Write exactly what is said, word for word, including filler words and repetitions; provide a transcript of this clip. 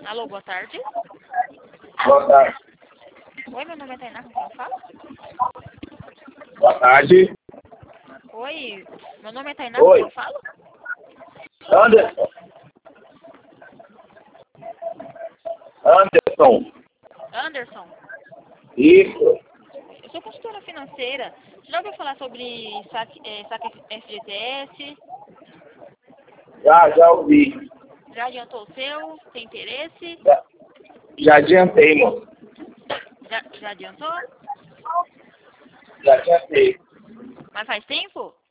Alô, boa tarde. Boa tarde. Oi, meu nome é Tainá, com quem eu falo? Boa tarde. Oi, meu nome é Tainá, com Oi. quem eu falo? Anderson. Anderson. Anderson, Isso. eu sou consultora financeira. Você já ouviu falar sobre saque, é, saque F G T S? Já, já ouvi. Já adiantou o seu? Tem interesse? Já, já adiantei, moço. Já, já adiantou? Já adiantei. Mas faz tempo?